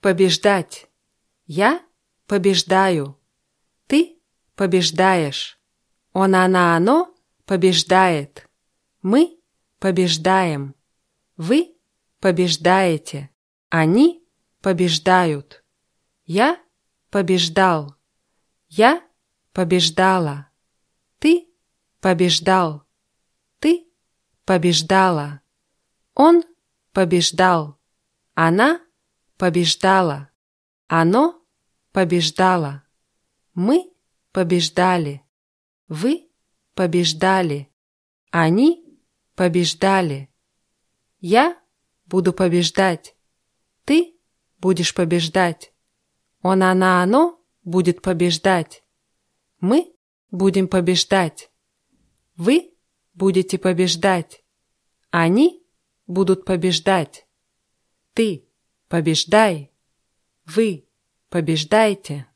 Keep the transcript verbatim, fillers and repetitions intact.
побеждать. Я побеждаю. Ты побеждаешь. Он, она, оно побеждает. Мы побеждаем. Вы побеждаете. Они побеждают. Я побеждал. Я побеждала. Ты побеждал. Ты побеждала. Он побеждал. Она побеждала. Оно побеждало. Мы побеждали. Вы побеждали. Они побеждали. Я буду побеждать. Ты будешь побеждать. Он, она, оно будет побеждать. Мы будем побеждать. Вы будете побеждать. Они будут побеждать. Ты побеждай. Вы побеждайте.